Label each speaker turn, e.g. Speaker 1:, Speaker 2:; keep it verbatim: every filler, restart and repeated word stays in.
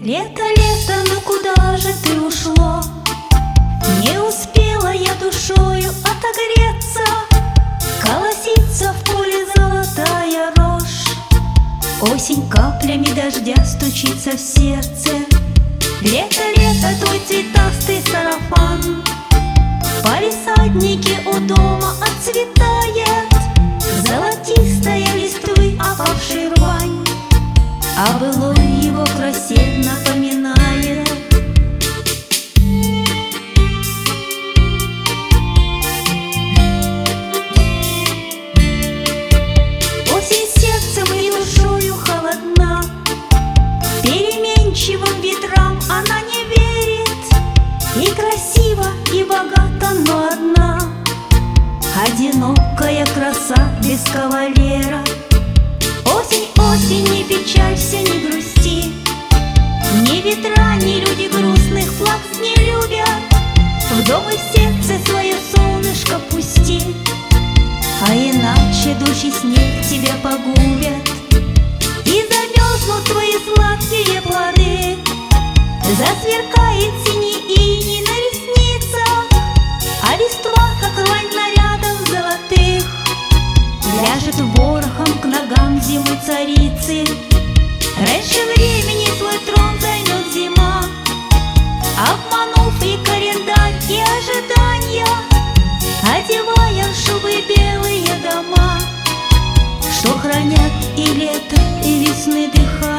Speaker 1: Лето, лето, ну куда же ты ушло? Не успела я душою отогреться. Колосится в поле золотая рожь. Осень каплями дождя стучится в сердце. Лето, лето, твой цветастый сарафан в палисаднике у дома отцветает. Золотистая листвы опавшей рвань о былой его красе напоминает. Осень сердцем и душою холодна, переменчивым ветрам она не верит. И красива, и богата, но одна, одинокая краса без кавалера. Осень, осень, не печалься, не грусти. Ни ветра, ни люди грустных плакс не любят. В дом и в сердце свое солнышко пусти, а иначе души снег тебя погубят. И замерзнут твои сладкие плоды, засверкает синий иней на ресницах, а листва, как рвань нарядов золотых, ляжет ворохом к ногам зимы царицы. Раньше времени свой трон займет зима, обманув и календарь, и ожидания, одевая в шубы белые дома, что хранят и лето, и весны дыхание.